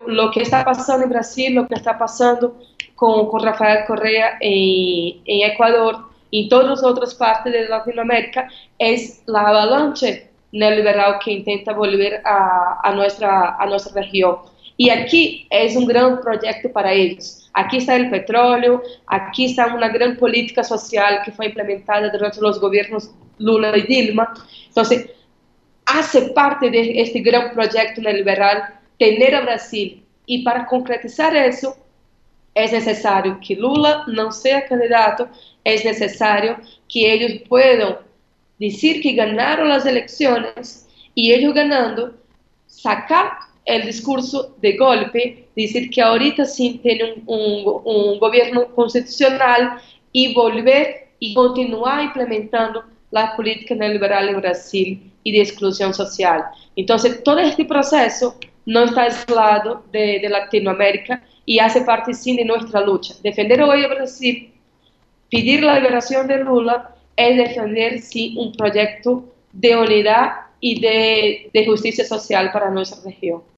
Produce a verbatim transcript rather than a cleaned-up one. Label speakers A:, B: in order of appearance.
A: lo que está pasando en Brasil, lo que está pasando con, con Rafael Correa en, en Ecuador y en todas las otras partes de Latinoamérica es la avalancha neoliberal que intenta volver a, a, nuestra, a nuestra región. Y aquí es un gran proyecto para ellos. Aquí está el petróleo, aquí está una gran política social que fue implementada durante los gobiernos Lula y Dilma. Entonces, hace parte de este gran proyecto neoliberal tener a Brasil. Y para concretizar eso, es necesario que Lula no sea candidato, es necesario que ellos puedan decir que ganaron las elecciones y ellos ganando, sacar el discurso de golpe, decir que ahorita sí tienen un, un, un gobierno constitucional y volver y continuar implementando la política neoliberal en Brasil y de exclusión social. Entonces, todo este proceso no está aislado de, de Latinoamérica y hace parte sí de nuestra lucha. Defender hoy a Brasil, pedir la liberación de Lula, es defender sí un proyecto de unidad y de, de justicia social para nuestra región.